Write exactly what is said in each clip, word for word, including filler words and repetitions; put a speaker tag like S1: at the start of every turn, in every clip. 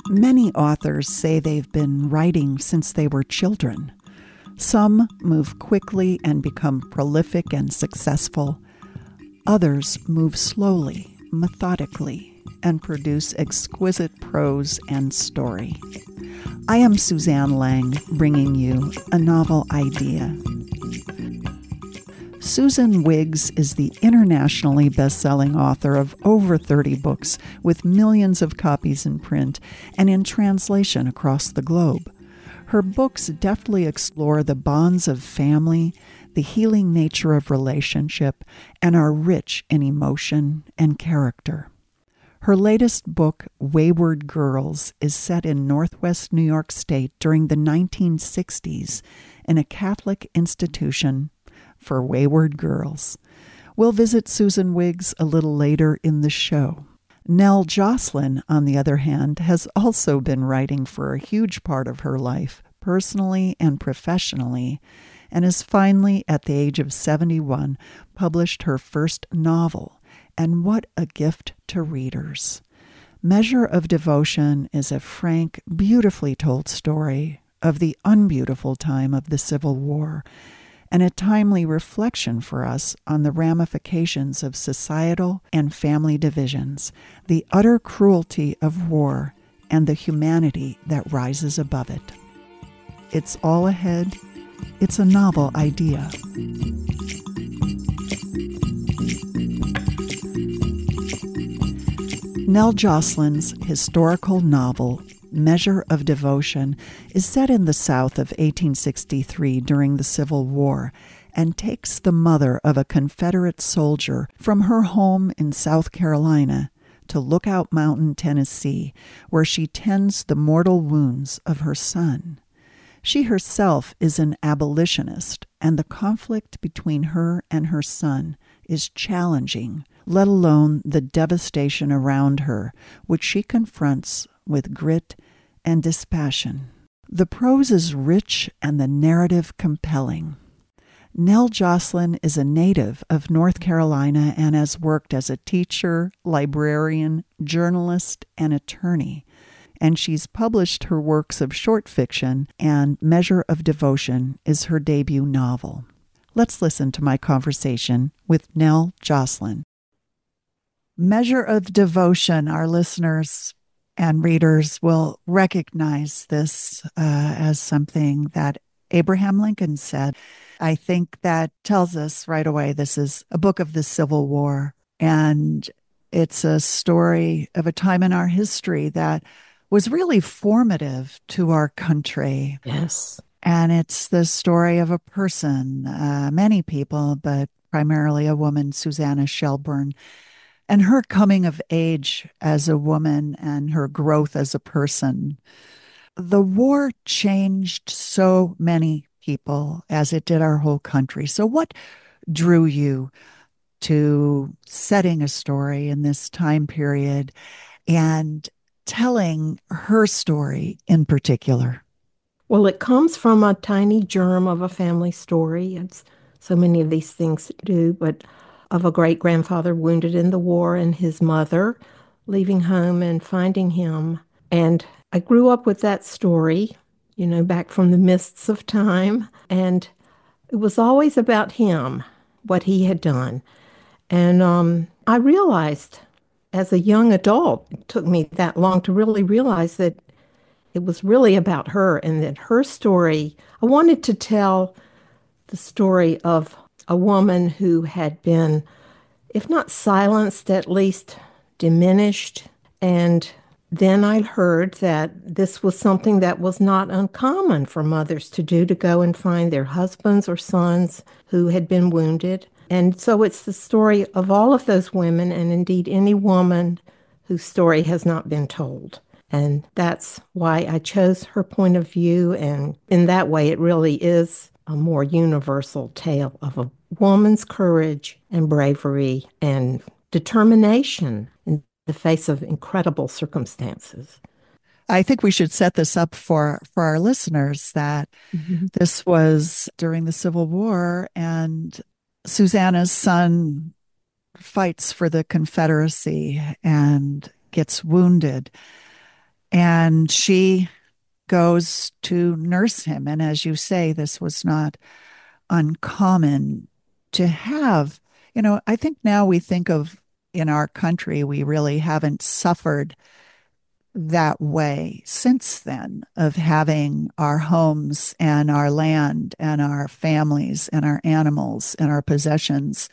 S1: Many authors say they've been writing since they were children. Some move quickly and become prolific and successful. Others move slowly, methodically, and produce exquisite prose and story. I am Suzanne Lang, bringing you a novel idea. Susan Wiggs is the internationally best-selling author of over thirty books with millions of copies in print and in translation across the globe. Her books deftly explore the bonds of family, the healing nature of relationship, and are rich in emotion and character. Her latest book, Wayward Girls, is set in Northwest New York State during the nineteen sixties in a Catholic institution for wayward girls. We'll visit Susan Wiggs a little later in the show. Nell Joslin, on the other hand, has also been writing for a huge part of her life, personally and professionally, and has finally, at the age of seventy-one, published her first novel. And what a gift to readers. Measure of Devotion is a frank, beautifully told story of the unbeautiful time of the Civil War, and a timely reflection for us on the ramifications of societal and family divisions, the utter cruelty of war, and the humanity that rises above it. It's all ahead. It's a novel idea. Nell Joslin's historical novel, Measure of Devotion, is set in the South of eighteen sixty-three during the Civil War and takes the mother of a Confederate soldier from her home in South Carolina to Lookout Mountain, Tennessee, where she tends the mortal wounds of her son. She herself is an abolitionist, and the conflict between her and her son is challenging, let alone the devastation around her, which she confronts with grit and dispassion. The prose is rich and the narrative compelling. Nell Joslin is a native of North Carolina and has worked as a teacher, librarian, journalist, and attorney. And she's published her works of short fiction, and Measure of Devotion is her debut novel. Let's listen to my conversation with Nell Joslin. Measure of Devotion, our listeners and readers will recognize this uh, as something that Abraham Lincoln said. I think that tells us right away this is a book of the Civil War, and it's a story of a time in our history that was really formative to our country.
S2: Yes.
S1: And it's the story of a person, uh, many people, but primarily a woman, Susanna Shelburne, and her coming of age as a woman and her growth as a person. The war changed so many people as it did our whole country. So what drew you to setting a story in this time period and telling her story in particular?
S2: Well, it comes from a tiny germ of a family story. It's so many of these things do, but of a great-grandfather wounded in the war and his mother leaving home and finding him. And I grew up with that story, you know, back from the mists of time. And it was always about him, what he had done. And um, I realized as a young adult, it took me that long to really realize that it was really about her and that her story, I wanted to tell the story of a woman who had been, if not silenced, at least diminished. And then I heard that this was something that was not uncommon for mothers to do, to go and find their husbands or sons who had been wounded. And so it's the story of all of those women, and indeed any woman whose story has not been told. And that's why I chose her point of view. And in that way, it really is a more universal tale of a woman's courage and bravery and determination in the face of incredible circumstances.
S1: I think we should set this up for, for our listeners that mm-hmm. this was during the Civil War, and Susanna's son fights for the Confederacy and gets wounded. And she goes to nurse him. And as you say, this was not uncommon to have. You know, I think now we think of in our country, we really haven't suffered that way since then of having our homes and our land and our families and our animals and our possessions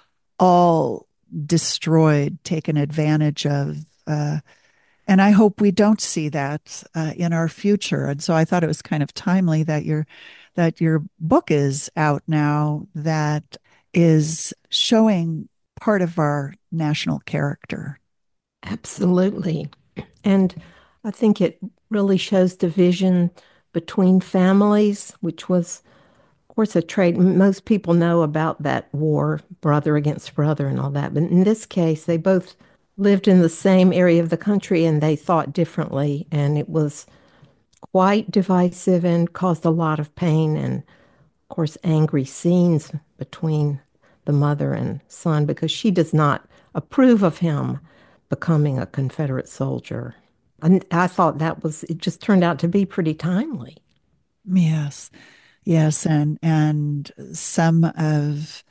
S1: all destroyed, taken advantage of. Uh, and I hope we don't see that uh, in our future. And so I thought it was kind of timely that your that your book is out now that is showing part of our national character.
S2: Absolutely. And I think it really shows division between families, which was, of course, a trait. Most people know about that war, brother against brother, and all that. But in this case, they both lived in the same area of the country and they thought differently. And it was quite divisive and caused a lot of pain and, of course, angry scenes between the mother and son because she does not approve of him becoming a Confederate soldier. And I thought that was, it just turned out to be pretty timely.
S1: Yes, yes, and and some of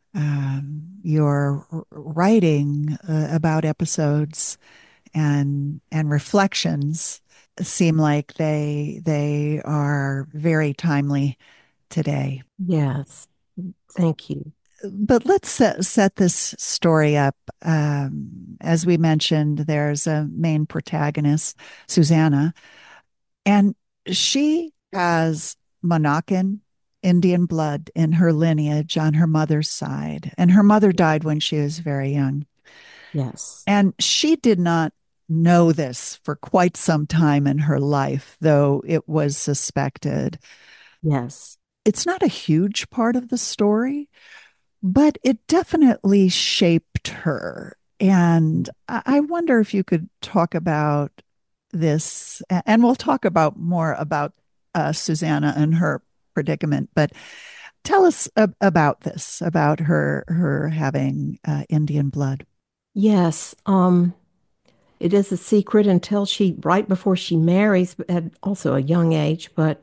S1: um, your writing uh, about episodes and and reflections seem like they they are very timely today.
S2: Yes, thank you.
S1: But let's set, set this story up. Um, as we mentioned, there's a main protagonist, Susanna, and she has Monacan Indian blood in her lineage on her mother's side. And her mother died when she was very young.
S2: Yes,
S1: And she did not know this for quite some time in her life, though it was suspected.
S2: yes.
S1: It's not a huge part of the story, but it definitely shaped her. And I wonder if you could talk about this, and we'll talk about more about uh, Susanna and her predicament. But tell us ab- about this, about her her having uh, Indian blood.
S2: Yes, um, it is a secret until she, right before she marries, at also a young age. But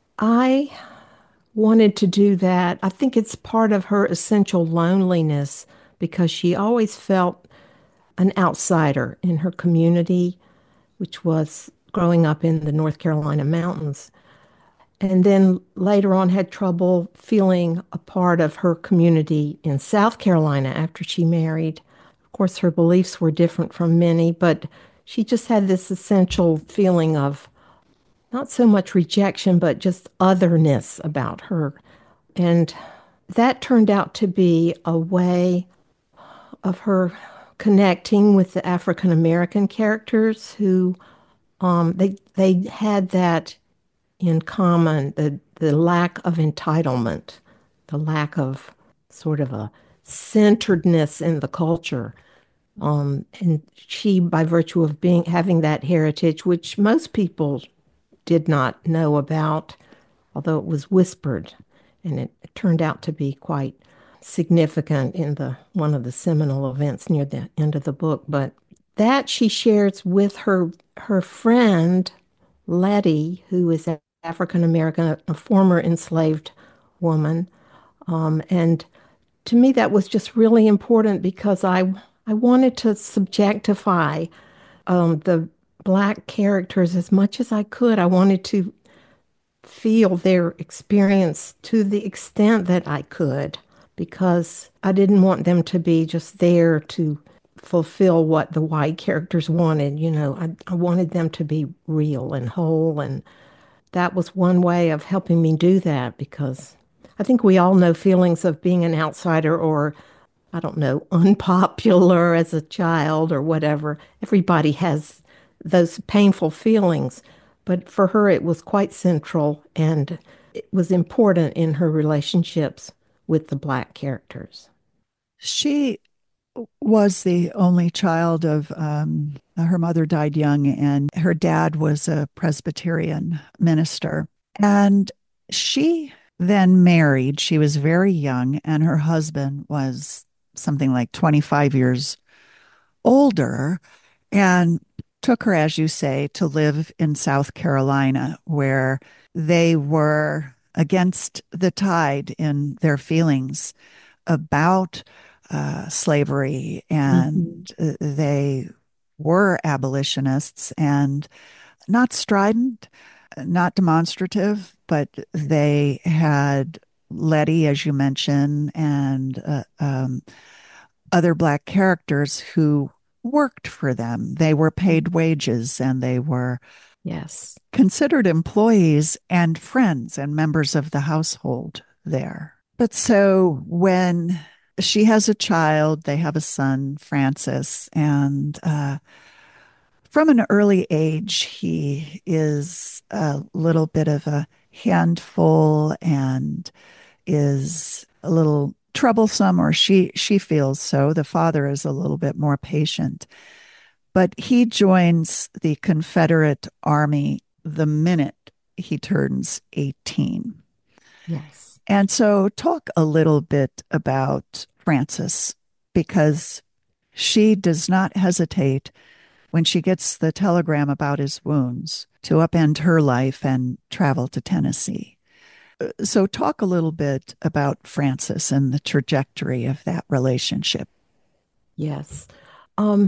S2: I wanted to do that. I think it's part of her essential loneliness because she always felt an outsider in her community, which was growing up in the North Carolina mountains. And then later on had trouble feeling a part of her community in South Carolina after she married. Of course, her beliefs were different from many, but she just had this essential feeling of not so much rejection, but just otherness about her. And that turned out to be a way of her connecting with the African American characters who um, they they had that in common, the the lack of entitlement, the lack of sort of a centeredness in the culture. Um, and she, by virtue of being having that heritage, which most people did not know about, although it was whispered, and it, it turned out to be quite significant in the one of the seminal events near the end of the book. But that she shares with her her friend Letty, who is African American, a former enslaved woman, um, and to me that was just really important because I I wanted to subjectify um, the black characters as much as I could. I wanted to feel their experience to the extent that I could because I didn't want them to be just there to fulfill what the white characters wanted. You know, I, I wanted them to be real and whole. And that was one way of helping me do that because I think we all know feelings of being an outsider or I don't know, unpopular as a child or whatever. Everybody has those painful feelings. But for her, it was quite central and it was important in her relationships with the black characters.
S1: She was the only child of um, her mother died young, and her dad was a Presbyterian minister. And she then married. She was very young, and her husband was something like twenty-five years older. And took her, as you say, to live in South Carolina, where they were against the tide in their feelings about uh, slavery, and
S2: Hmm.
S1: uh, they were abolitionists and not strident, not demonstrative, but they had Letty, as you mentioned, and uh, um, other Black characters who worked for them. They were paid wages and they were
S2: Yes.
S1: considered employees and friends and members of the household there. But so when she has a child, they have a son, Francis, and uh, from an early age, he is a little bit of a handful and is a little troublesome, or she she feels so. The father is a little bit more patient, but he joins the Confederate Army the minute he turns eighteen.
S2: Yes.
S1: And so talk a little bit about Frances, because she does not hesitate when she gets the telegram about his wounds to upend her life and travel to Tennessee. So, talk a little bit about Frances and the trajectory of that relationship.
S2: Yes. Um,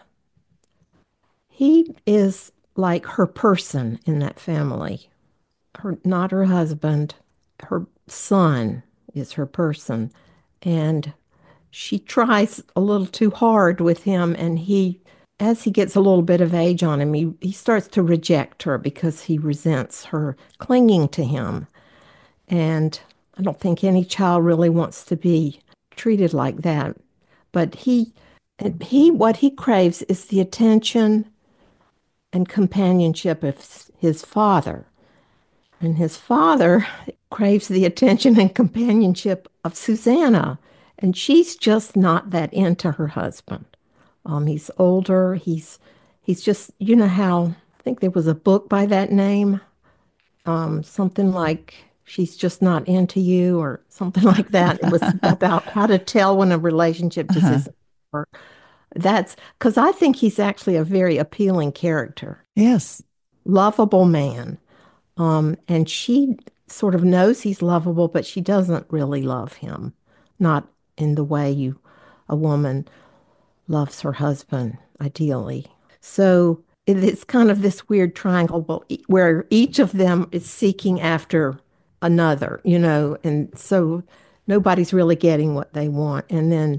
S2: he is like her person in that family. Her, not her husband, her son is her person. And she tries a little too hard with him, and he, as he gets a little bit of age on him, he, he starts to reject her because he resents her clinging to him. And I don't think any child really wants to be treated like that. But he, he, what he craves is the attention and companionship of his father. And his father craves the attention and companionship of Susanna. And she's just not that into her husband. Um, he's older. He's he's just, you know how, I think there was a book by that name, um, something like She's Just Not Into You or something like that. It was about how to tell when a relationship just
S1: Uh-huh.
S2: isn't work. That's because I think he's actually a very appealing character,
S1: Yes.
S2: lovable man. Um, and she sort of knows he's lovable, but she doesn't really love him, not in the way you a woman loves her husband, ideally. So it's kind of this weird triangle where each of them is seeking after another, you know, and so nobody's really getting what they want. And then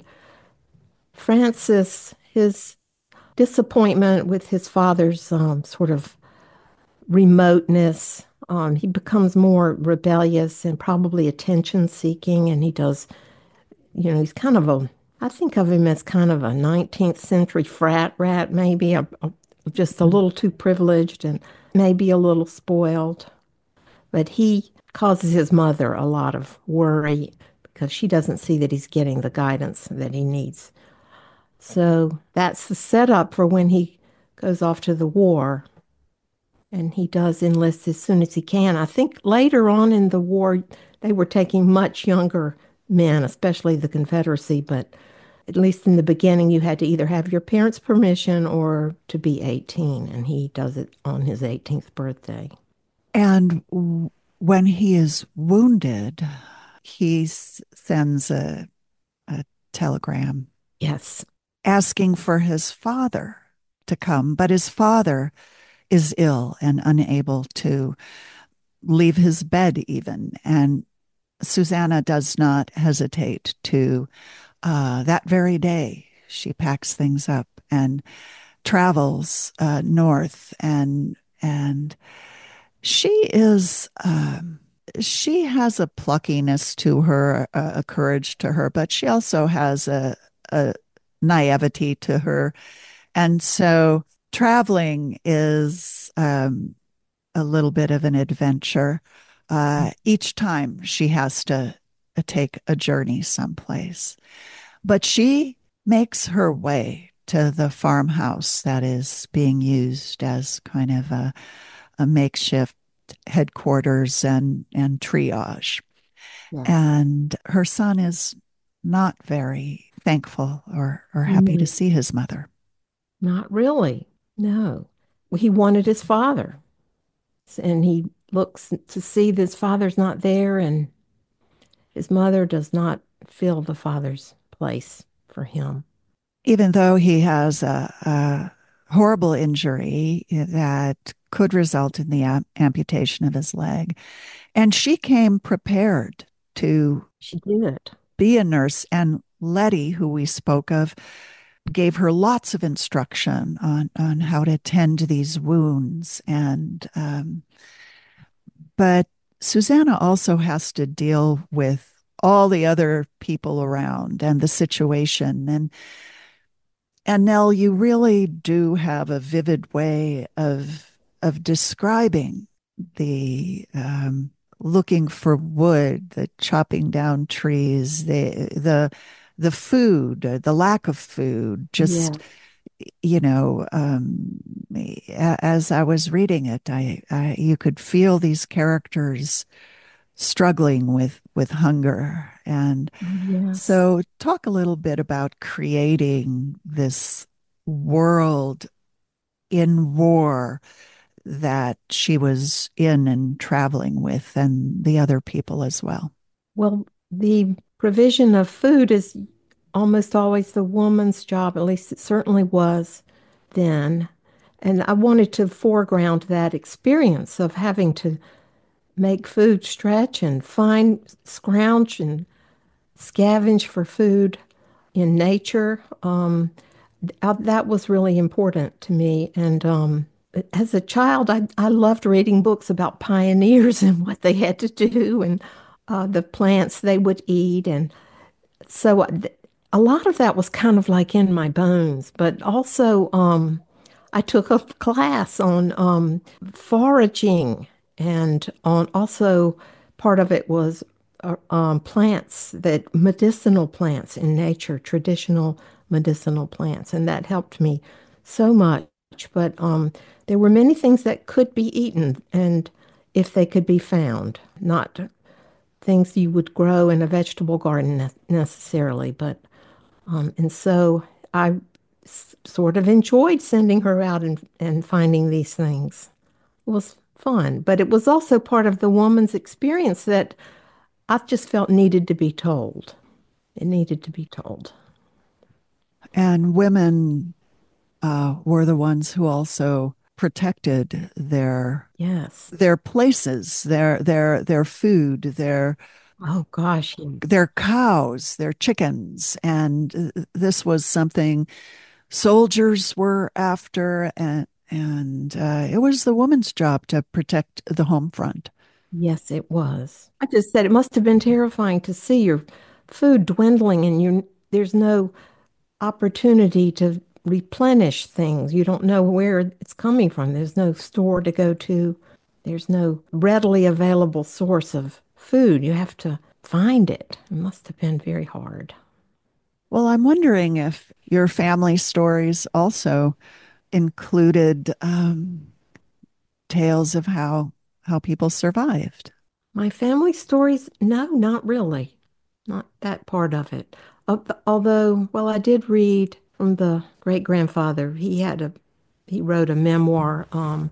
S2: Francis, his disappointment with his father's um, sort of remoteness. Um, he becomes more rebellious and probably attention seeking, and he does, you know, he's kind of a, I think of him as kind of a nineteenth century frat rat, maybe, a, a, just a little too privileged and maybe a little spoiled. But he causes his mother a lot of worry because she doesn't see that he's getting the guidance that he needs. So that's the setup for when he goes off to the war. And he does enlist as soon as he can. I think later on in the war, they were taking much younger men, especially the Confederacy, but at least in the beginning, you had to either have your parents' permission or to be eighteen, and he does it on his eighteenth birthday.
S1: And w- when he is wounded, he s- sends a, a telegram
S2: Yes.
S1: asking for his father to come, but his father is ill and unable to leave his bed, even. And Susanna does not hesitate to, uh, that very day, she packs things up and travels uh, north, and and she is um, she has a pluckiness to her, a, a courage to her, but she also has a, a naivety to her, and so traveling is um, a little bit of an adventure. Uh, each time she has to uh, take a journey someplace. But she makes her way to the farmhouse that is being used as kind of a, a makeshift headquarters and, and triage.
S2: Yes.
S1: And her son is not very thankful or, or happy to
S2: Mm,
S1: see his mother.
S2: not really. No. He wanted his father, and he looks to see that his father's not there, and his mother does not fill the father's place for him.
S1: Even though he has a, a horrible injury that could result in the am- amputation of his leg. And she came prepared to
S2: She did.
S1: be a nurse. And Letty, who we spoke of, gave her lots of instruction on, on how to tend to these wounds. And, um, but Susanna also has to deal with all the other people around and the situation. And And Nell, you really do have a vivid way of of describing the um, looking for wood, the chopping down trees, the the the food, the lack of food. Just
S2: Yes.
S1: you know, um, as I was reading it, I, I you could feel these characters struggling with with hunger. And
S2: Yes.
S1: so, talk a little bit about creating this world in war that she was in and traveling with, and the other people as well.
S2: Well, the provision of food is almost always the woman's job, at least it certainly was then. And I wanted to foreground that experience of having to make food stretch and find, scrounge and scavenge for food in nature. Um, uh, that was really important to me. And um, as a child, I, I loved reading books about pioneers and what they had to do and uh, the plants they would eat. And so uh, th- a lot of that was kind of like in my bones. But also, um, I took a class on um, foraging, and on also part of it was uh, um, plants that medicinal plants in nature, traditional medicinal plants, and that helped me so much. But um, there were many things that could be eaten, and if they could be found, not things you would grow in a vegetable garden ne- necessarily, but um, and so I s- sort of enjoyed sending her out and, and finding these things. It was fun, but it was also part of the woman's experience that I just felt needed to be told. It needed to be told.
S1: And women uh, were the ones who also protected their
S2: Yes.
S1: their places, their their their food, their
S2: Oh gosh, yes.
S1: their cows, their chickens, and uh, this was something soldiers were after, and and uh, it was the woman's job to protect the home front.
S2: Yes, it was. I just said it must have been terrifying to see your food dwindling and you there's no opportunity to replenish things. You don't know where it's coming from. There's no store to go to. There's no readily available source of food. You have to find it. It must have been very hard.
S1: Well, I'm wondering if your family stories also included um, tales of how how people survived.
S2: My family stories, no, not really. Not that part of it. Al- Although, well, I did read from the great grandfather. He had a he wrote a memoir um,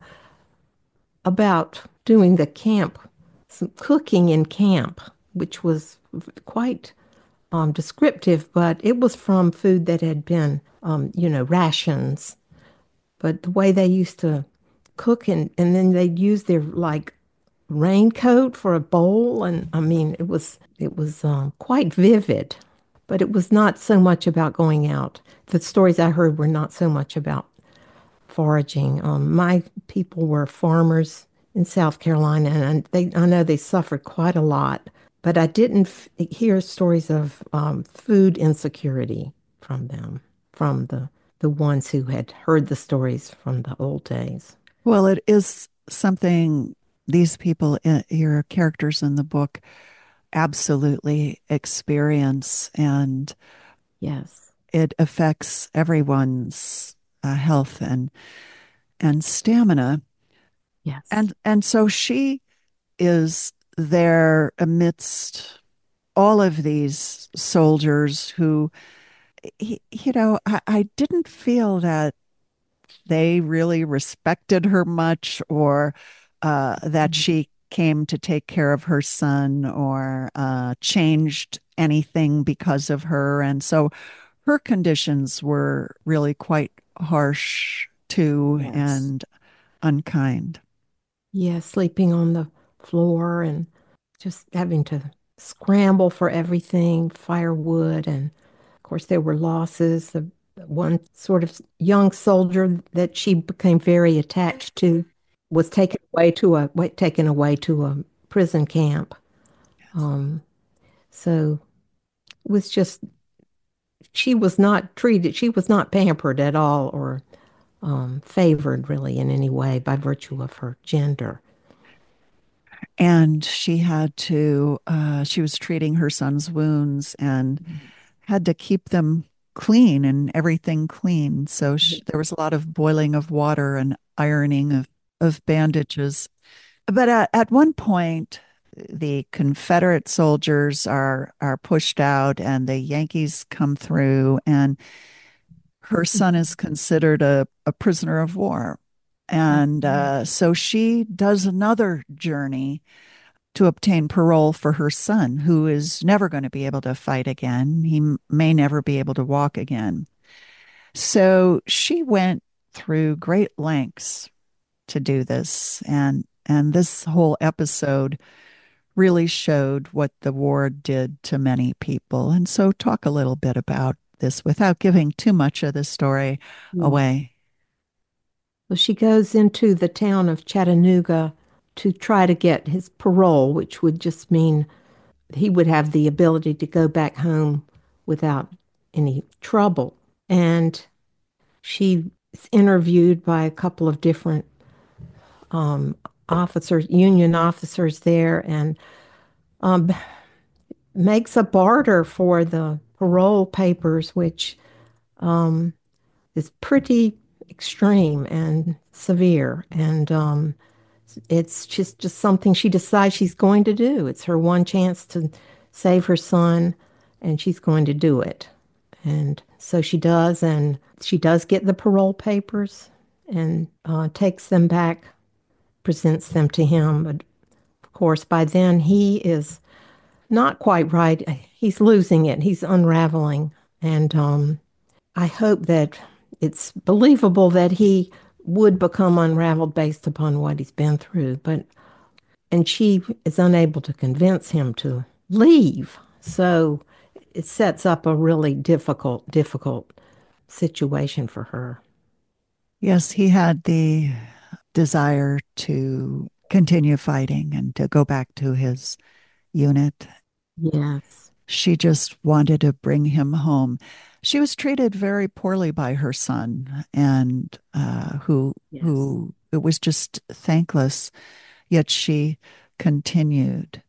S2: about doing the camp, some cooking in camp, which was quite um, descriptive, but it was from food that had been, um, you know, rations. But the way they used to cook and, and then they'd use their like raincoat for a bowl. And I mean, it was, it was um, quite vivid, but it was not so much about going out. The stories I heard were not so much about foraging. Um, my people were farmers in South Carolina, and they, I know they suffered quite a lot, but I didn't f- hear stories of um, food insecurity from them, from the, the ones who had heard the stories from the old days.
S1: Well, it is something these people, uh, your characters in the book, absolutely experience, and
S2: Yes,
S1: it affects everyone's uh, health and and stamina.
S2: yes,
S1: And and so she is there amidst all of these soldiers who, you know, I, I didn't feel that they really respected her much, or uh, that she came to take care of her son, or uh, changed anything because of her. And so her conditions were really quite harsh too,
S2: Yes.
S1: and unkind.
S2: Yeah, sleeping on the floor and just having to scramble for everything, firewood, and of course there were losses. The one sort of young soldier that she became very attached to was taken away to a wa- taken away to a prison camp. Um, so it was just she was not treated, she was not pampered at all or um, favored really in any way by virtue of her gender.
S1: And she had to, uh, she was treating her son's wounds and had to keep them clean and everything clean. So sh there was a lot of boiling of water and ironing of, of bandages. But at, at one point, the Confederate soldiers are are pushed out and the Yankees come through, and her son is considered a, a prisoner of war. And uh, so she does another journey to obtain parole for her son, who is never going to be able to fight again. He m- may never be able to walk again. So she went through great lengths to do this. And, and this whole episode really showed what the war did to many people. And so, talk a little bit about this without giving too much of the story
S2: Yeah.
S1: away.
S2: So she goes into the town of Chattanooga to try to get his parole, which would just mean he would have the ability to go back home without any trouble. And she is interviewed by a couple of different um, officers, Union officers there, and um, makes a barter for the parole papers, which um, is pretty extreme and severe. And um, it's just, just something she decides she's going to do. It's her one chance to save her son, and she's going to do it. And so she does, and she does get the parole papers and uh, takes them back, presents them to him. But of course, by then he is not quite right. He's losing it, he's unraveling. And um, I hope that it's believable that he would become unraveled based upon what he's been through. But and she is unable to convince him to leave. So it sets up a really difficult, difficult situation for her.
S1: Yes, he had the desire to continue fighting and to go back to his unit.
S2: Yes.
S1: She just wanted to bring him home. She was treated very poorly by her son, and uh, who
S2: Yes.
S1: who it was just thankless. Yet she continued.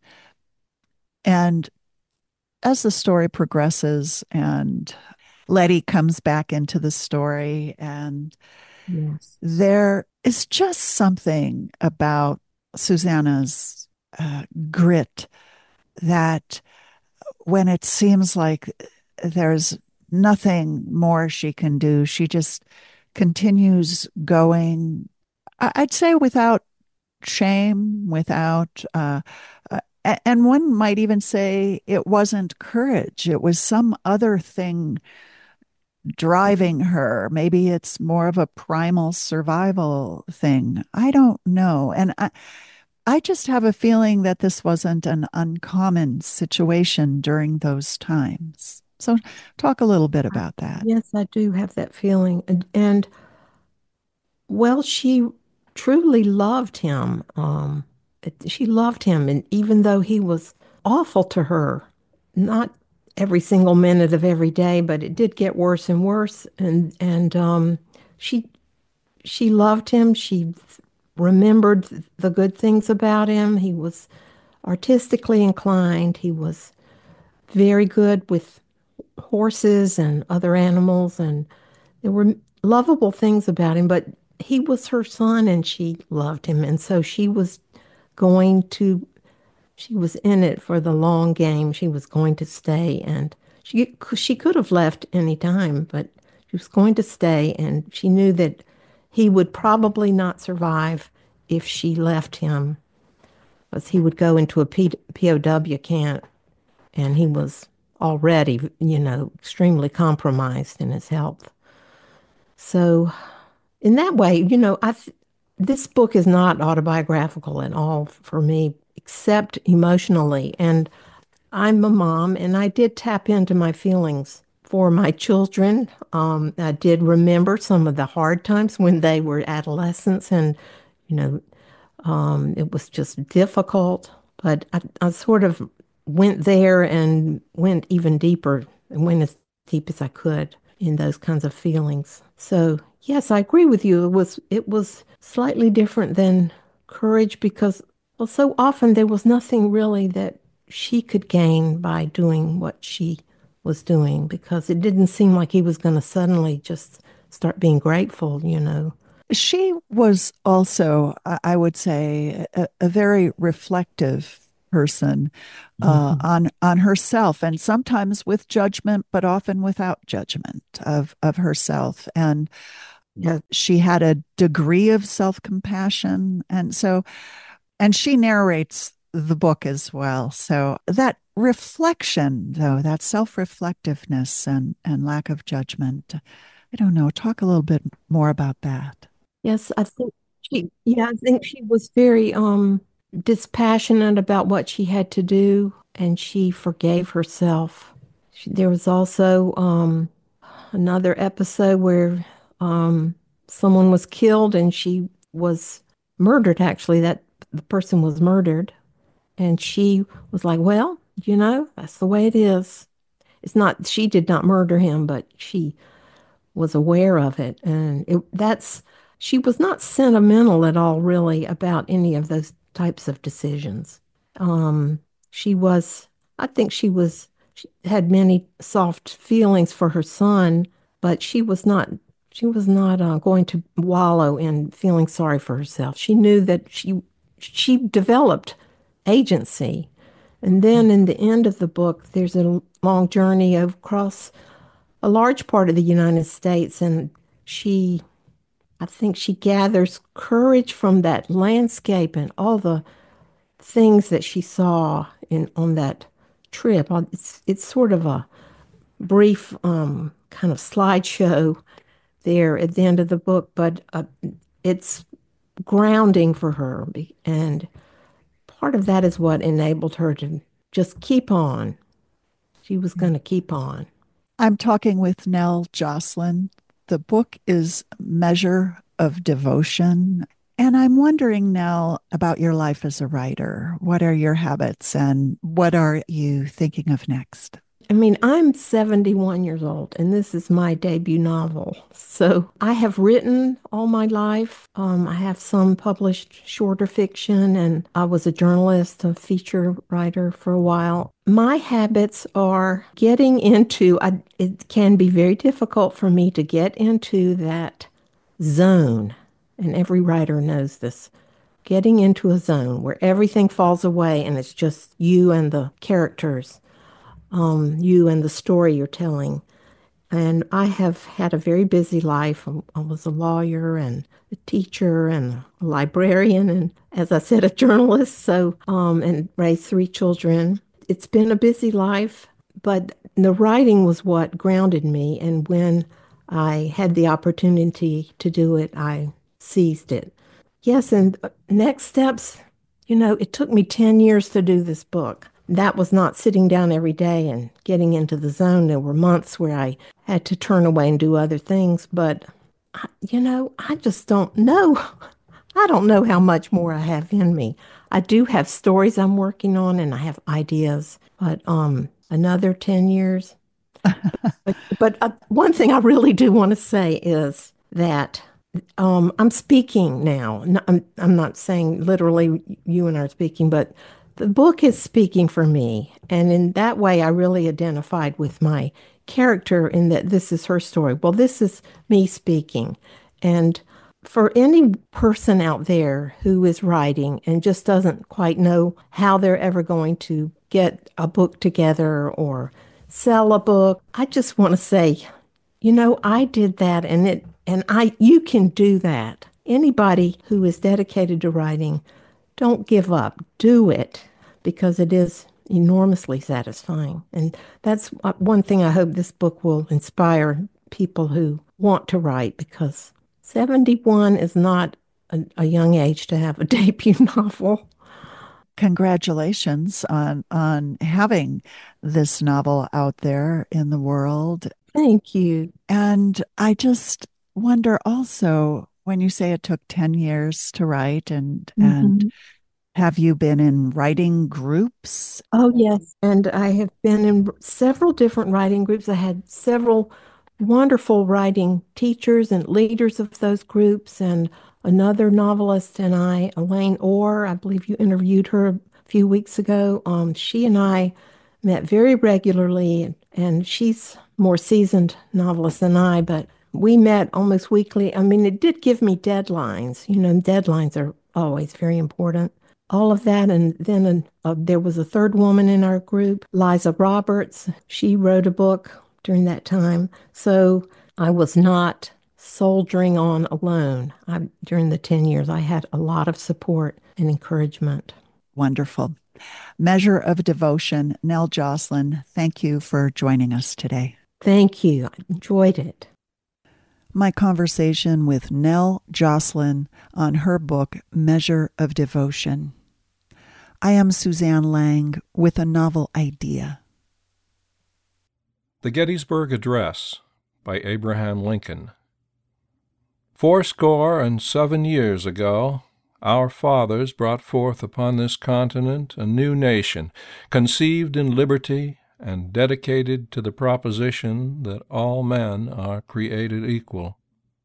S1: And as the story progresses, and Letty comes back into the story, and
S2: Yes.
S1: there is just something about Susanna's uh, grit that when it seems like there's nothing more she can do, she just continues going. I- I'd say without shame, without, uh, uh, and one might even say it wasn't courage, it was some other thing driving her. Maybe it's more of a primal survival thing. I don't know. And I, I just have a feeling that this wasn't an uncommon situation during those times. So, talk a little bit
S2: I-
S1: about that.
S2: Yes, I do have that feeling. And, and well, she truly loved him. Um, it- she loved him. And even though he was awful to her, not every single minute of every day, but it did get worse and worse. And, and um, she, she loved him. She remembered the good things about him. He was artistically inclined. He was very good with horses and other animals, and there were lovable things about him, but he was her son and she loved him. And so she was going to, she was in it for the long game. She was going to stay, and she, she could have left any time, but she was going to stay. And she knew that he would probably not survive if she left him, because he would go into a P- POW camp and he was already, you know, extremely compromised in his health. So, in that way, you know, I th- this book is not autobiographical at all for me, except emotionally. And I'm a mom, and I did tap into my feelings for my children. Um, I did remember some of the hard times when they were adolescents, and you know, um, it was just difficult. But I, I sort of went there and went even deeper and went as deep as I could in those kinds of feelings. So yes, I agree with you. It was it was slightly different than Courage because, well, so often there was nothing really that she could gain by doing what she was doing because it didn't seem like he was going to suddenly just start being grateful, you know.
S1: She was also, I I would say, a, a very reflective person uh,
S2: Mhm.
S1: on on herself, and sometimes with judgment, but often without judgment of of herself. And
S2: Yeah.
S1: she had a degree of self compassion, and so, and she narrates the book as well. So that reflection, though, that self reflectiveness and and lack of judgment. I don't know. Talk a little bit more about that.
S2: Yes, I think she, yeah, I think she was very um dispassionate about what she had to do and she forgave herself. She, there was also um another episode where um someone was killed and she was murdered actually that the person was murdered and she was like, "Well, you know, that's the way it is." It's not she did not murder him, but she was aware of it. And it, that's, she was not sentimental at all, really, about any of those types of decisions. Um, she was, I think she was, she had many soft feelings for her son, but she was not, she was not uh, going to wallow in feeling sorry for herself. She knew that she, she developed agency. And then in the end of the book, there's a long journey across a large part of the United States, and she, I think she gathers courage from that landscape and all the things that she saw in on that trip. Uh, It's it's sort of a brief um, kind of slideshow there at the end of the book, but uh, it's grounding for her, and part of that is what enabled her to just keep on. She was going to keep on.
S1: I'm talking with Nell Jocelyn. The book is Measure of Devotion. And I'm wondering, Nell, about your life as a writer. What are your habits and what are you thinking of next?
S2: I mean, I'm seventy-one years old, and this is my debut novel. So I have written all my life. Um, I have some published shorter fiction, and I was a journalist, a feature writer for a while. My habits are getting into, I, it can be very difficult for me to get into that zone, and every writer knows this. Getting into a zone where everything falls away and it's just you and the characters, um, you and the story you're telling. And I have had a very busy life. I I was a lawyer and a teacher and a librarian, and as I said, a journalist. So, um, and raised three children. It's been a busy life, but the writing was what grounded me. And when I had the opportunity to do it, I seized it. Yes, and uh, next steps, you know, it took me ten years to do this book. That was not sitting down every day and getting into the zone. There were months where I had to turn away and do other things, but I, you know, I just don't know. I don't know how much more I have in me. I do have stories I'm working on and I have ideas, but um another ten years. But, but uh, one thing I really do want to say is that um, I'm speaking now. N- I'm, I'm not saying literally you and I are speaking, but the book is speaking for me. And in that way, I really identified with my character in that this is her story. Well, this is me speaking. And for any person out there who is writing and just doesn't quite know how they're ever going to get a book together or sell a book, I just want to say, you know, I did that and it And I, you can do that. Anybody who is dedicated to writing, don't give up. Do it because it is enormously satisfying. And that's one thing I hope this book will inspire people who want to write, because seventy-one is not a, a young age to have a debut novel.
S1: Congratulations on on having this novel out there in the world.
S2: Thank you.
S1: And I just wonder also, when you say it took ten years to write, and
S2: Mm-hmm.
S1: and have you been in writing groups?
S2: Oh, yes. And I have been in several different writing groups. I had several wonderful writing teachers and leaders of those groups, and another novelist and I, Elaine Orr, I believe you interviewed her a few weeks ago. Um, she and I met very regularly, and she's more seasoned novelist than I, but we met almost weekly. I mean, it did give me deadlines. You know, deadlines are always very important. All of that. And then uh, there was a third woman in our group, Liza Roberts. She wrote a book during that time. So I was not soldiering on alone. I, during the ten years, I had a lot of support and encouragement.
S1: Wonderful. Measure of Devotion, Nell Joslin, thank you for joining us today.
S2: Thank you. I enjoyed it.
S1: My conversation with Nell Joslin on her book, Measure of Devotion. I am Suzanne Lang with a novel idea.
S3: The Gettysburg Address by Abraham Lincoln. Fourscore and seven years ago, our fathers brought forth upon this continent a new nation, conceived in liberty and dedicated to the proposition that all men are created equal.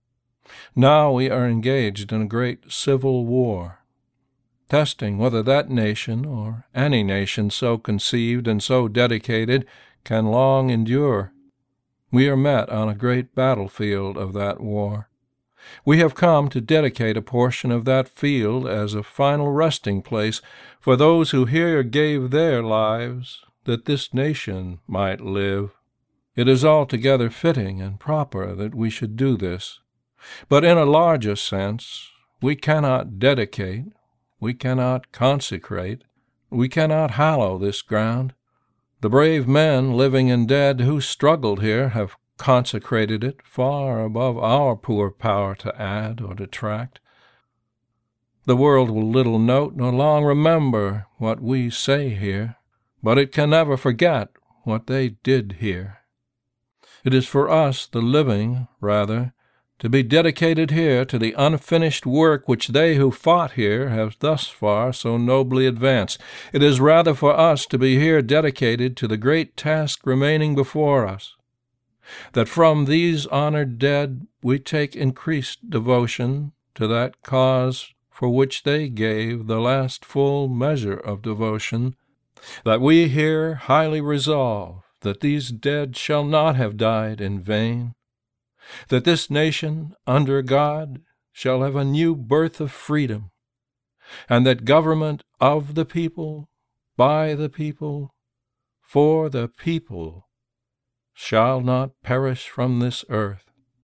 S3: Now we are engaged in a great civil war, testing whether that nation, or any nation so conceived and so dedicated, can long endure. We are met on a great battlefield of that war. We have come to dedicate a portion of that field as a final resting place for those who here gave their lives that this nation might live. It is altogether fitting and proper that we should do this. But in a larger sense, we cannot dedicate, we cannot consecrate, we cannot hallow this ground. The brave men, living and dead, who struggled here have consecrated it far above our poor power to add or detract. The world will little note nor long remember what we say here, but it can never forget what they did here. It is for us, the living, rather, to be dedicated here to the unfinished work which they who fought here have thus far so nobly advanced. It is rather for us to be here dedicated to the great task remaining before us, that from these honored dead we take increased devotion to that cause for which they gave the last full measure of devotion, that we here highly resolve that these dead shall not have died in vain, that this nation, under God, shall have a new birth of freedom, and that government of the people, by the people, for the people, shall not perish from this earth.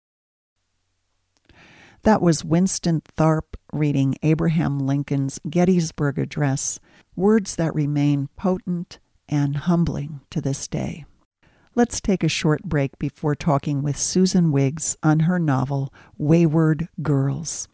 S1: That was Winston Tharp reading Abraham Lincoln's Gettysburg Address, words that remain potent and humbling to this day. Let's take a short break before talking with Susan Wiggs on her novel, Wayward Girls.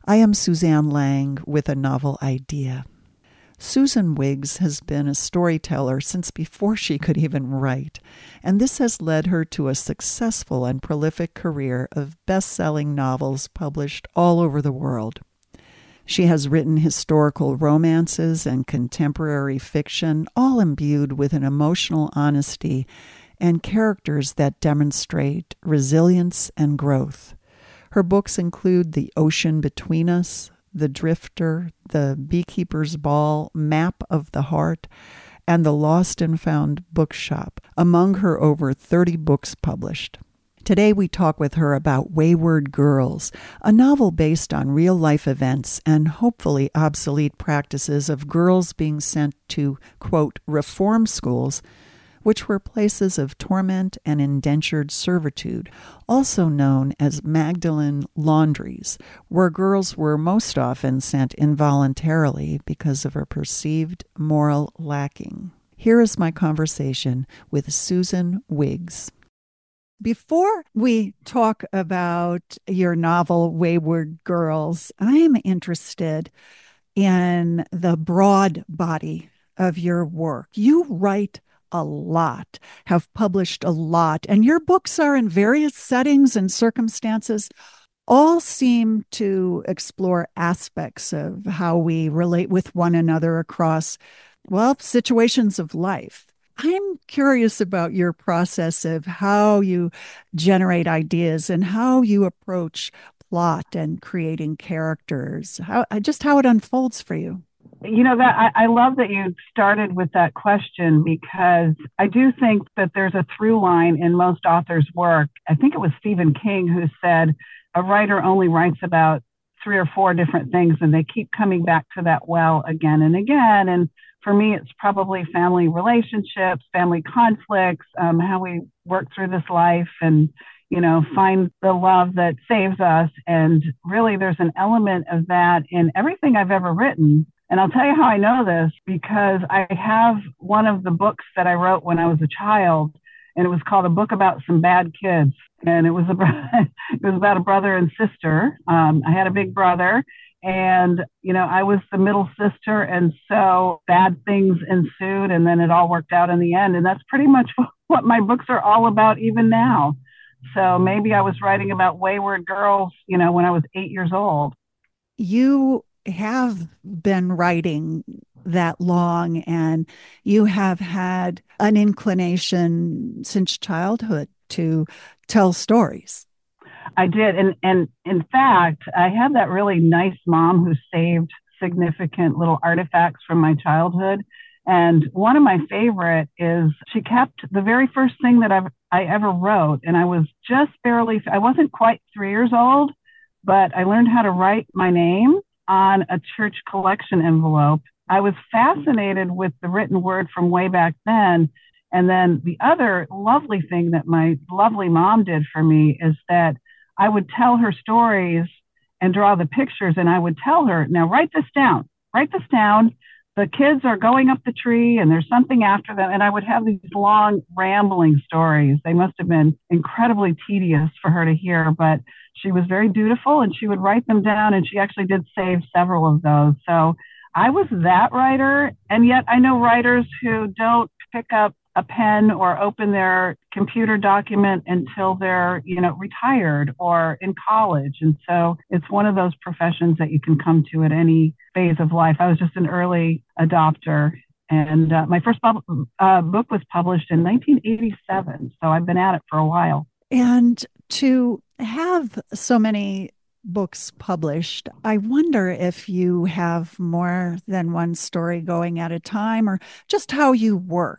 S1: I am Suzanne Lang with a novel idea. Susan Wiggs has been a storyteller since before she could even write, and this has led her to a successful and prolific career of best-selling novels published all over the world. She has written historical romances and contemporary fiction, all imbued with an emotional honesty and characters that demonstrate resilience and growth. Her books include The Ocean Between Us, The Drifter, The Beekeeper's Ball, Map of the Heart, and The Lost and Found Bookshop, among her over thirty books published. Today we talk with her about Wayward Girls, a novel based on real-life events and hopefully obsolete practices of girls being sent to, quote, reform schools, which were places of torment and indentured servitude, also known as Magdalen laundries, where girls were most often sent involuntarily because of a perceived moral lacking. Here is my conversation with Susan Wiggs. Before we talk about your novel, Wayward Girls, I'm interested in the broad body of your work. You write a lot, have published a lot, and your books are in various settings and circumstances, all seem to explore aspects of how we relate with one another across, well, situations of life. I'm curious about your process of how you generate ideas and how you approach plot and creating characters, how just how it unfolds for you.
S4: You know, that I, I love that you started with that question, because I do think that there's a through line in most authors' work. I think it was Stephen King who said a writer only writes about three or four different things, and they keep coming back to that well again and again. And for me, it's probably family relationships, family conflicts, um, how we work through this life and, you know, find the love that saves us. And really, there's an element of that in everything I've ever written. And I'll tell you how I know this, because I have one of the books that I wrote when I was a child, and it was called A Book About Some Bad Kids. And it was a, it was about a brother and sister. Um, I had a big brother, and, you know, I was the middle sister. And so bad things ensued, and then it all worked out in the end. And that's pretty much what my books are all about even now. So maybe I was writing about wayward girls, you know, when I was eight years old.
S1: You have been writing that long, and you have had an inclination since childhood to tell stories.
S4: I did. And, and in fact, I had that really nice mom who saved significant little artifacts from my childhood. And one of my favorite is she kept the very first thing that I've, I ever wrote. And I was just barely, I wasn't quite three years old, but I learned how to write my name on a church collection envelope. I was fascinated with the written word from way back then. And then the other lovely thing that my lovely mom did for me is that I would tell her stories and draw the pictures, and I would tell her, now write this down, write this down. The kids are going up the tree and there's something after them. And I would have these long rambling stories. They must have been incredibly tedious for her to hear, but she was very dutiful and she would write them down, and she actually did save several of those. So I was that writer. And yet I know writers who don't pick up a pen or open their computer document until they're, you know, retired or in college. And so it's one of those professions that you can come to at any phase of life. I was just an early adopter. And uh, my first pub- uh, book was published in nineteen eighty-seven. So I've been at it for a while.
S1: And to have so many books published, I wonder if you have more than one story going at a time, or just how you work.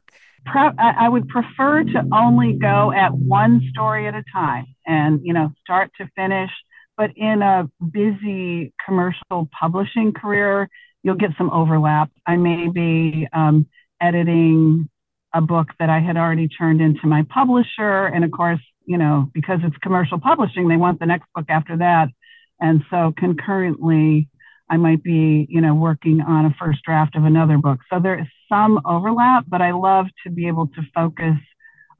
S4: I would prefer to only go at one story at a time and, you know, start to finish. But in a busy commercial publishing career, you'll get some overlap. I may be um, editing a book that I had already turned into my publisher. And of course, you know, because it's commercial publishing, they want the next book after that. And so concurrently, I might be, you know, working on a first draft of another book. So there is some overlap, but I love to be able to focus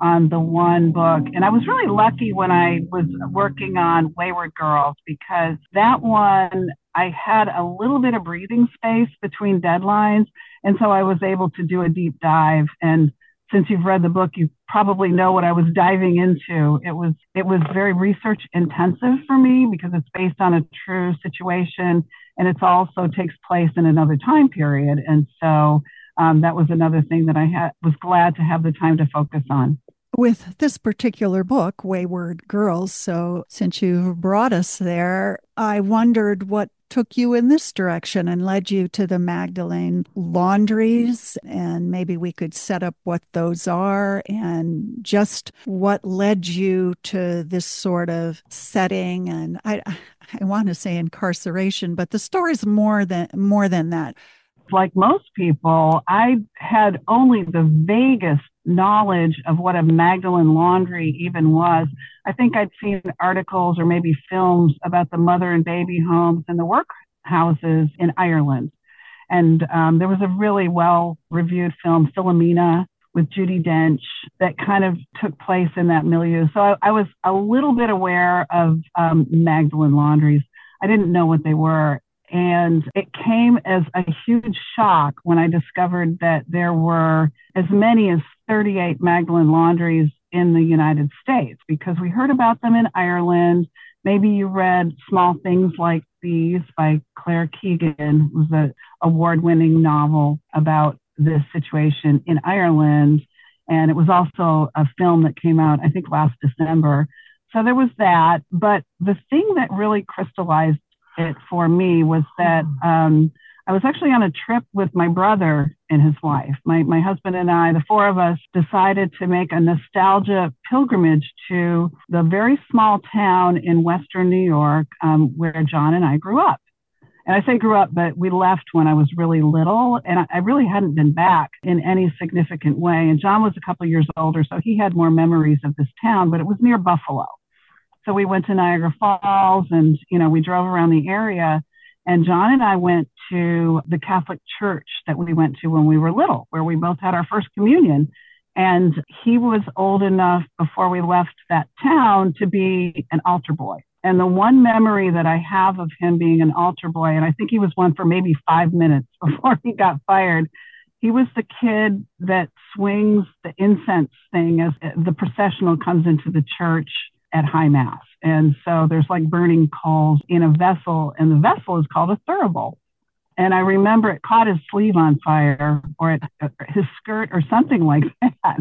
S4: on the one book. And I was really lucky when I was working on Wayward Girls, because that one, I had a little bit of breathing space between deadlines. And so I was able to do a deep dive. And since you've read the book, you probably know what I was diving into. It was it was very research intensive for me because it's based on a true situation, and it also takes place in another time period. And so um, that was another thing that I had was glad to have the time to focus on.
S1: With this particular book, Wayward Girls, so since you've brought us there, I wondered what took you in this direction and led you to the Magdalene laundries, and maybe we could set up what those are and just what led you to this sort of setting. And I I want to say incarceration, but the story's more than more than that.
S4: Like most people, I had only the vaguest knowledge of what a Magdalene laundry even was. I think I'd seen articles or maybe films about the mother and baby homes and the workhouses in Ireland. And um, there was a really well-reviewed film, Philomena, with Judi Dench, that kind of took place in that milieu. So I, I was a little bit aware of um, Magdalene laundries. I didn't know what they were. And it came as a huge shock when I discovered that there were as many as thirty-eight Magdalene laundries in the United States, because we heard about them in Ireland. Maybe you read Small Things Like These by Claire Keegan. It was an award-winning novel about this situation in Ireland. And it was also a film that came out, I think, last December. So there was that. But the thing that really crystallized it for me was that um, I was actually on a trip with my brother and his wife. My my husband and I, the four of us, decided to make a nostalgia pilgrimage to the very small town in Western New York um, where John and I grew up. And I say grew up, but we left when I was really little, and I, I really hadn't been back in any significant way. And John was a couple of years older, so he had more memories of this town, but it was near Buffalo. So we went to Niagara Falls, and, you know, we drove around the area, and John and I went to the Catholic church that we went to when we were little, where we both had our first communion. And he was old enough before we left that town to be an altar boy. And the one memory that I have of him being an altar boy, and I think he was one for maybe five minutes before he got fired, he was the kid that swings the incense thing as the processional comes into the church at High Mass. And so there's like burning coals in a vessel, and the vessel is called a thurible. And I remember it caught his sleeve on fire, or it, his skirt or something like that.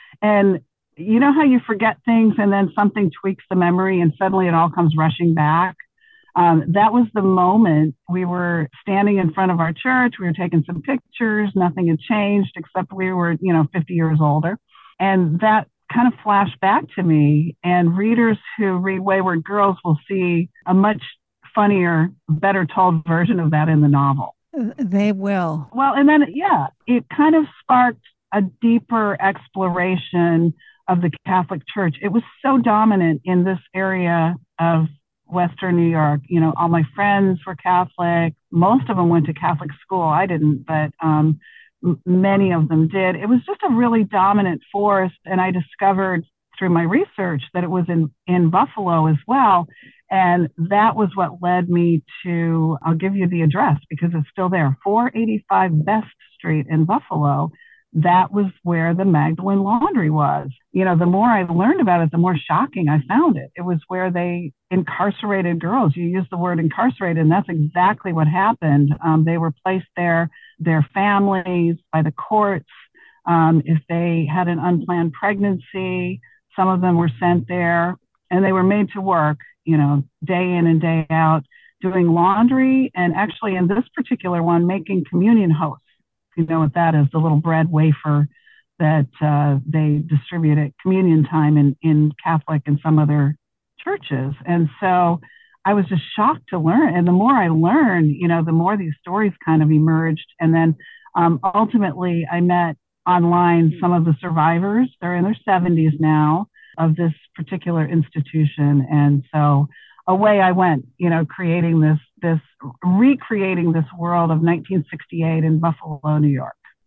S4: And you know how you forget things and then something tweaks the memory and suddenly it all comes rushing back? Um, that was the moment. We were standing in front of our church. We were taking some pictures. Nothing had changed except we were, you know, fifty years older. And that kind of flashed back to me. And readers who read Wayward Girls will see a much funnier, better told version of that in the novel.
S1: They will.
S4: Well, and then, yeah, it kind of sparked a deeper exploration of the Catholic Church. It was so dominant in this area of Western New York. You know, all my friends were Catholic. Most of them went to Catholic school. I didn't, but um, m- many of them did. It was just a really dominant force. And I discovered through my research that it was in, in Buffalo as well. And that was what led me to, I'll give you the address because it's still there, four eighty-five Best Street in Buffalo. That was where the Magdalene laundry was. You know, the more I learned about it, the more shocking I found it. It was where they incarcerated girls. You use the word incarcerated, and that's exactly what happened. Um, they were placed there, their families, by the courts. Um, if they had an unplanned pregnancy, some of them were sent there, and they were made to work, you know, day in and day out, doing laundry, and actually in this particular one, making communion hosts. You know what that is, the little bread wafer that uh, they distribute at communion time in, in Catholic and some other churches. And so I was just shocked to learn. And the more I learned, you know, the more these stories kind of emerged. And then um, ultimately I met online some of the survivors. They're in their seventies now of this particular institution. And so away I went, you know, creating this, this, recreating this world of nineteen sixty-eight in Buffalo, New York.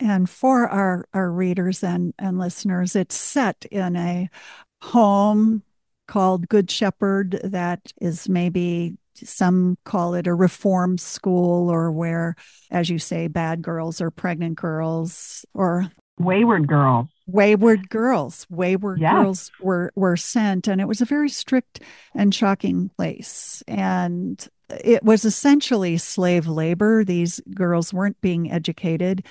S1: And for our, our readers and, and listeners, it's set in a home called Good Shepherd that is maybe some call it a reform school, or where, as you say, bad girls or pregnant girls or
S4: wayward girls.
S1: Wayward girls. Wayward
S4: yes.
S1: girls were, were sent. And it was a very strict and shocking place. And it was essentially slave labor. These girls weren't being educated.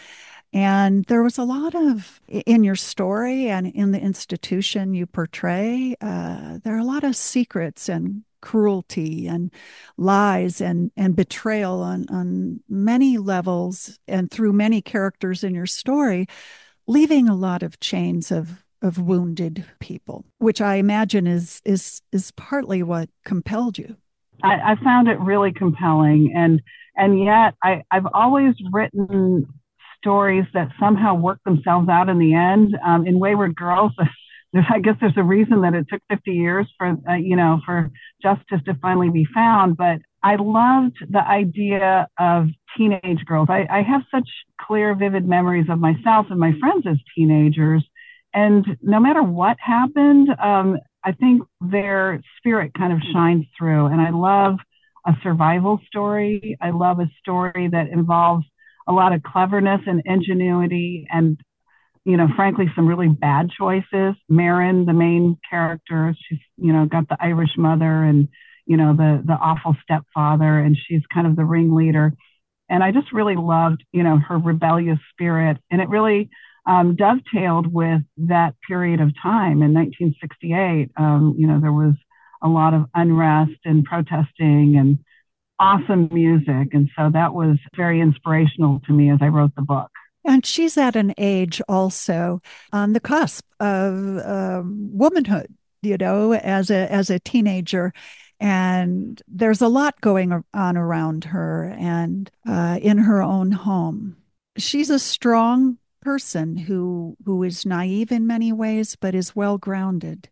S1: And there was a lot of, in your story and in the institution you portray, uh, there are a lot of secrets and cruelty and lies and, and betrayal on, on many levels and through many characters in your story, leaving a lot of chains of, of wounded people, which I imagine is, is, is partly what compelled you.
S4: I, I found it really compelling. And, and yet I, I've always written stories that somehow work themselves out in the end. Um, in Wayward Girls, I guess there's a reason that it took fifty years for, uh, you know, for justice to finally be found. But I loved the idea of teenage girls. I, I have such clear, vivid memories of myself and my friends as teenagers. And no matter what happened, um, I think their spirit kind of shines through. And I love a survival story. I love a story that involves a lot of cleverness and ingenuity and, you know, frankly, some really bad choices. Marin, the main character, she's, you know, got the Irish mother and, you know, the, the awful stepfather, and she's kind of the ringleader. And I just really loved, you know, her rebellious spirit. And it really um, dovetailed with that period of time in nineteen sixty-eight. Um, you know, there was a lot of unrest and protesting and awesome music. And so that was very inspirational to me as I wrote the book.
S1: And she's at an age also on the cusp of um, womanhood, you know, as a as a teenager. And there's a lot going on around her and uh, in her own home. She's a strong person who who is naive in many ways, but is well grounded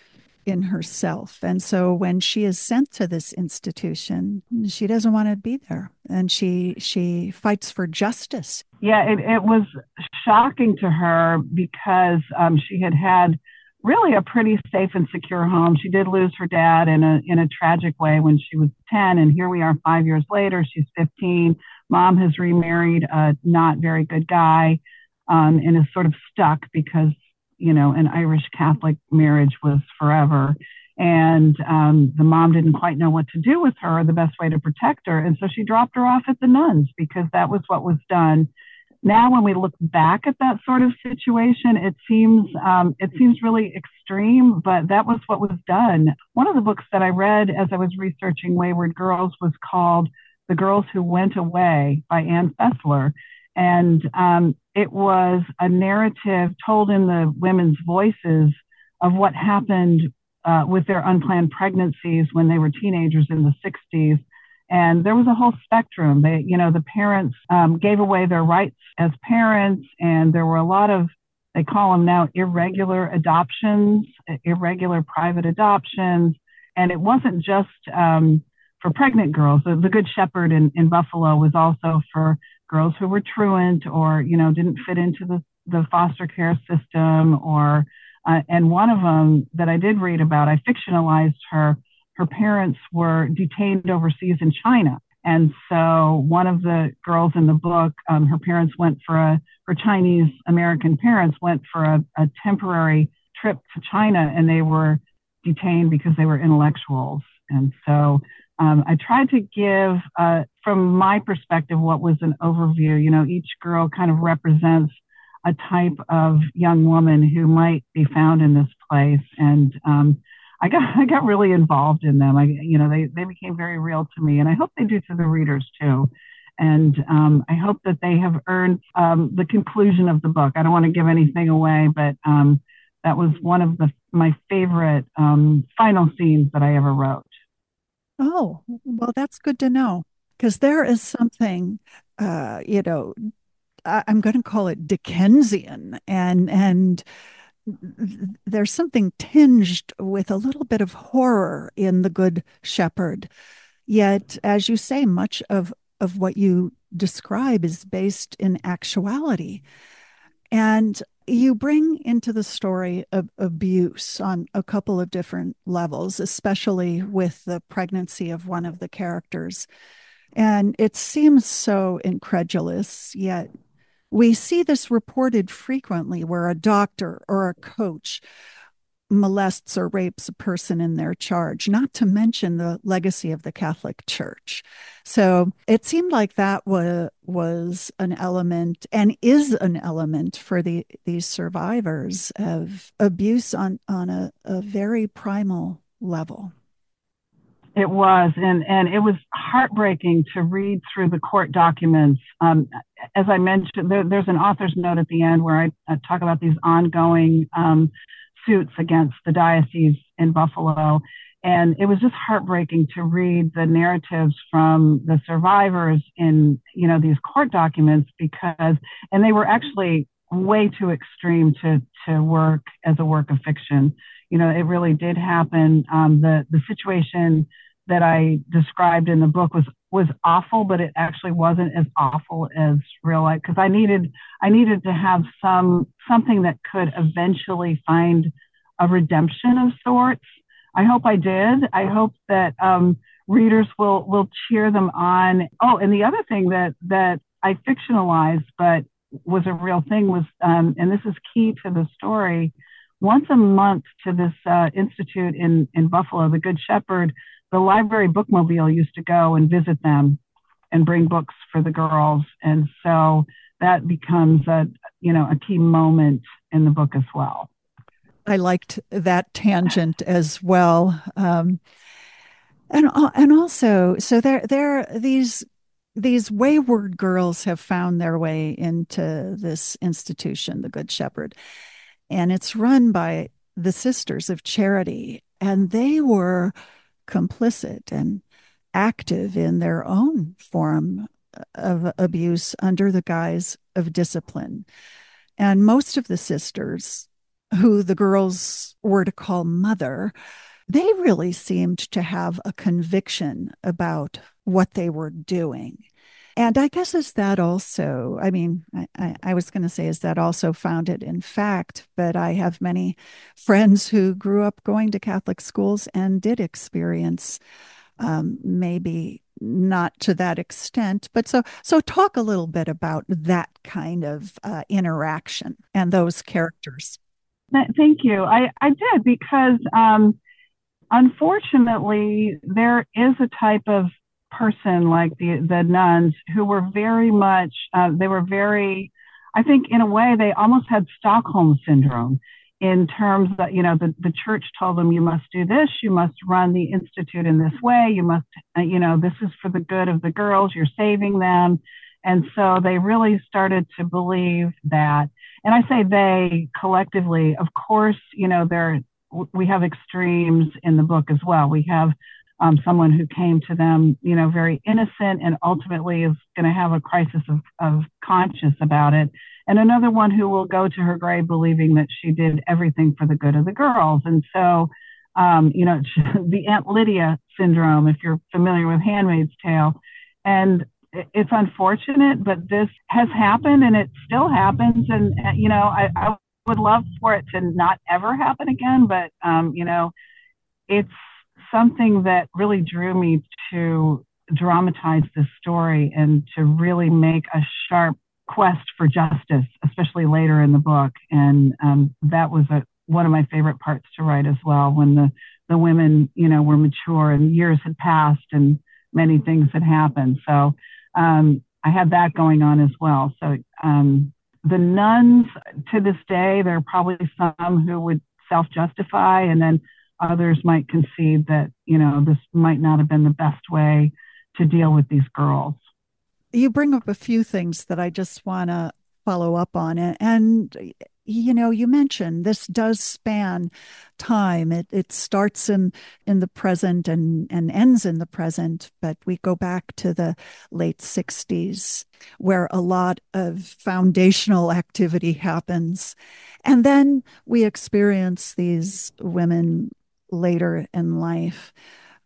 S1: in herself. And so when she is sent to this institution, she doesn't want to be there. And she she fights for justice.
S4: Yeah, it, it was shocking to her because um, she had had really a pretty safe and secure home. She did lose her dad in a in a tragic way when she was ten. And here we are five years later, she's fifteen. Mom has remarried a not very good guy um, and is sort of stuck because you know, an Irish Catholic marriage was forever. And um, the mom didn't quite know what to do with her, the best way to protect her. And so she dropped her off at the nuns because that was what was done. Now, when we look back at that sort of situation, it seems um, it seems really extreme, but that was what was done. One of the books that I read as I was researching Wayward Girls was called The Girls Who Went Away by Ann Fessler. And um, it was a narrative told in the women's voices of what happened uh, with their unplanned pregnancies when they were teenagers in the sixties. And there was a whole spectrum. They, you know, the parents um, gave away their rights as parents, and there were a lot of, they call them now irregular adoptions, irregular private adoptions. And it wasn't just um, for pregnant girls. The, the Good Shepherd in, in Buffalo was also for girls who were truant or, you know, didn't fit into the, the foster care system. Or, uh, and one of them that I did read about, I fictionalized her. Her parents were detained overseas in China. And so one of the girls in the book, um, her parents went for a, her Chinese American parents went for a, a temporary trip to China, and they were detained because they were intellectuals. And so Um, I tried to give, uh, from my perspective, what was an overview. You know, each girl kind of represents a type of young woman who might be found in this place. And um, I got I got really involved in them. I, you know, they, they became very real to me, and I hope they do to the readers too. And um, I hope that they have earned um, the conclusion of the book. I don't want to give anything away, but um, that was one of the my favorite um, final scenes that I ever wrote.
S1: Oh, well, that's good to know, because there is something, uh, you know, I, I'm going to call it Dickensian, and and there's something tinged with a little bit of horror in The Good Shepherd. Yet, as you say, much of of what you describe is based in actuality. And you bring into the story of abuse on a couple of different levels, especially with the pregnancy of one of the characters. And it seems so incredulous, yet we see this reported frequently where a doctor or a coach molests or rapes a person in their charge, not to mention the legacy of the Catholic Church. So it seemed like that was, was an element and is an element for the, these survivors of abuse on, on a, a very primal level.
S4: It was, and, and it was heartbreaking to read through the court documents. Um, as I mentioned, there, there's an author's note at the end where I, I talk about these ongoing um, suits against the diocese in Buffalo. And it was just heartbreaking to read the narratives from the survivors in, you know, these court documents because, and they were actually way too extreme to, to work as a work of fiction. You know, it really did happen. Um, the, the situation that I described in the book was, was awful, but it actually wasn't as awful as real life. Cause I needed, I needed to have some, something that could eventually find a redemption of sorts. I hope I did. I hope that, um, readers will, will cheer them on. Oh, and the other thing that, that I fictionalized, but was a real thing was, um, and this is key to the story, once a month to this uh, institute in, in Buffalo, the Good Shepherd, the library bookmobile used to go and visit them and bring books for the girls. And so that becomes a, you know, a key moment in the book as well.
S1: I liked that tangent as well. Um, and, and also, so there, there, these, these wayward girls have found their way into this institution, the Good Shepherd, and it's run by the Sisters of Charity. And they were complicit and active in their own form of abuse under the guise of discipline. And most of the sisters, who the girls were to call mother, they really seemed to have a conviction about what they were doing. And I guess is that also, I mean, I, I, I was going to say, is that also founded in fact, but I have many friends who grew up going to Catholic schools and did experience um, maybe not to that extent, but so, so talk a little bit about that kind of uh, interaction and those characters.
S4: Thank you. I, I did because um, unfortunately, there is a type of person like the the nuns who were very much uh, they were very I think in a way they almost had Stockholm syndrome in terms that, you know, the, the church told them, you must do this, you must run the institute in this way, you must, uh, you know, this is for the good of the girls, you're saving them. And so they really started to believe that, and I say they collectively, of course, you know, there we have extremes in the book as well. We have Um, someone who came to them, you know, very innocent and ultimately is going to have a crisis of, of conscience about it. And another one who will go to her grave believing that she did everything for the good of the girls. And so, um, you know, the Aunt Lydia syndrome, if you're familiar with Handmaid's Tale. And it's unfortunate, but this has happened and it still happens. And, you know, I, I would love for it to not ever happen again. But, um, you know, it's something that really drew me to dramatize this story and to really make a sharp quest for justice, especially later in the book. And um, that was a, one of my favorite parts to write as well, when the, the women, you know, were mature and years had passed and many things had happened. So um, I had that going on as well. So um, the nuns, to this day, there are probably some who would self-justify, and then others might concede that, you know, this might not have been the best way to deal with these girls.
S1: You bring up a few things that I just want to follow up on. And, you know, you mentioned this does span time. It it starts in, in the present and, and ends in the present, but we go back to the late sixties where a lot of foundational activity happens. And then we experience these women later in life.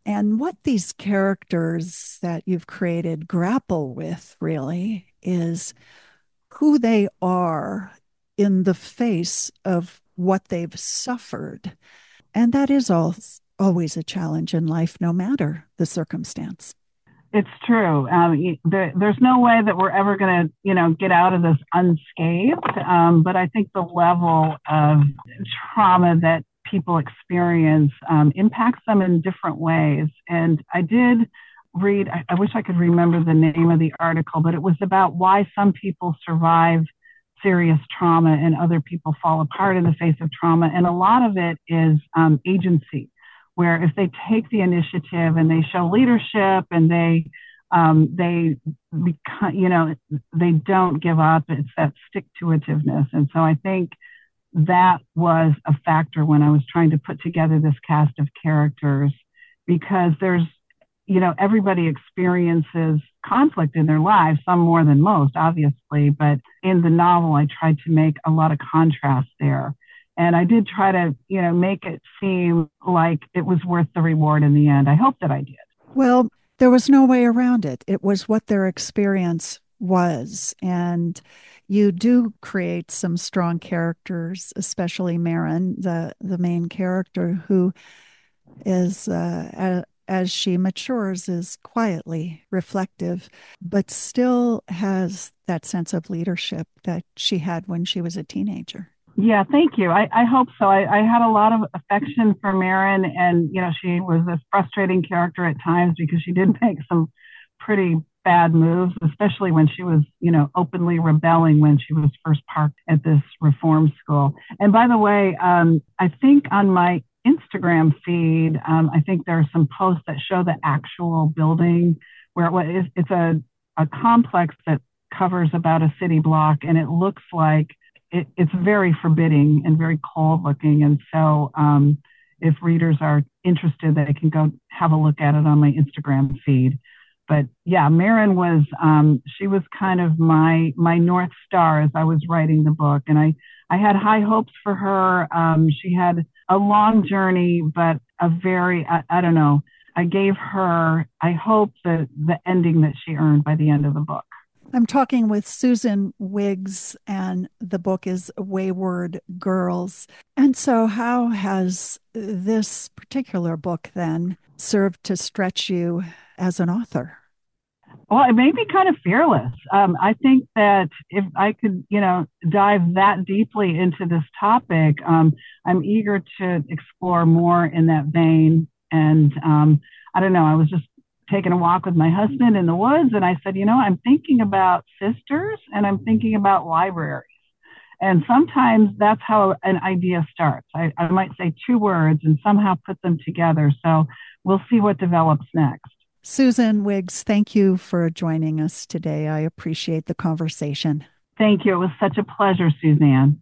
S1: And what these characters that you've created grapple with really is who they are in the face of what they've suffered. And that is all, always a challenge in life, no matter the circumstance.
S4: It's true. Um, there, there's no way that we're ever going to, you know, get out of this unscathed. Um, but I think the level of trauma that people experience um, impacts them in different ways. And I did read, I, I wish I could remember the name of the article, but it was about why some people survive serious trauma and other people fall apart in the face of trauma. And a lot of it is um, agency, where if they take the initiative and they show leadership and they, um, they, become, you know, they don't give up. It's that stick-to-itiveness. And so I think that was a factor when I was trying to put together this cast of characters, because there's, you know, everybody experiences conflict in their lives, some more than most, obviously, but in the novel, I tried to make a lot of contrast there. And I did try to, you know, make it seem like it was worth the reward in the end. I hope that I did.
S1: Well, there was no way around it. It was what their experience was. And you do create some strong characters, especially Marin, the, the main character, who is, uh, a, as she matures, is quietly reflective, but still has that sense of leadership that she had when she was a teenager.
S4: Yeah, thank you. I, I hope so. I, I had a lot of affection for Marin, and, you know, she was a frustrating character at times because she did make some pretty bad moves, especially when she was, you know, openly rebelling when she was first parked at this reform school. And by the way, um, I think on my Instagram feed, um, I think there are some posts that show the actual building where it was, it's a, a complex that covers about a city block, and it looks like it, it's very forbidding and very cold looking. And so um, if readers are interested, they can go have a look at it on my Instagram feed. But yeah, Marin was, um, she was kind of my, my North Star as I was writing the book. And I, I had high hopes for her. Um, she had a long journey, but a very, I, I don't know, I gave her, I hope, the, the ending that she earned by the end of the book.
S1: I'm talking with Susan Wiggs, and the book is Wayward Girls. And so how has this particular book then served to stretch you as an author?
S4: Well, it made me kind of fearless. Um, I think that if I could, you know, dive that deeply into this topic, um, I'm eager to explore more in that vein. And um, I don't know, I was just taking a walk with my husband in the woods, and I said, you know, I'm thinking about sisters and I'm thinking about libraries. And sometimes that's how an idea starts. I, I might say two words and somehow put them together. So we'll see what develops next.
S1: Susan Wiggs, thank you for joining us today. I appreciate the conversation.
S4: Thank you. It was such a pleasure, Suzanne.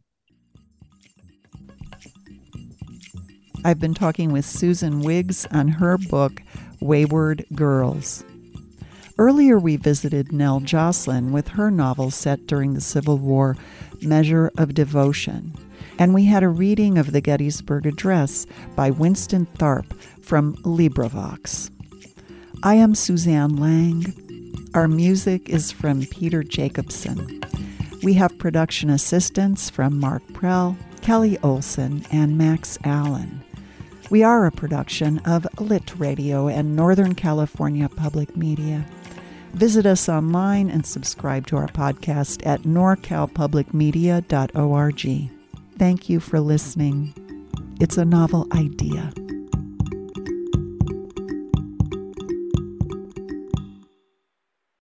S1: I've been talking with Susan Wiggs on her book, Wayward Girls. Earlier, we visited Nell Joslin with her novel set during the Civil War, Measure of Devotion. And we had a reading of the Gettysburg Address by Winston Tharp from LibriVox. I am Suzanne Lang. Our music is from Peter Jacobson. We have production assistance from Mark Prell, Kelly Olson, and Max Allen. We are a production of Lit Radio and Northern California Public Media. Visit us online and subscribe to our podcast at nor cal public media dot org. Thank you for listening. It's a novel idea.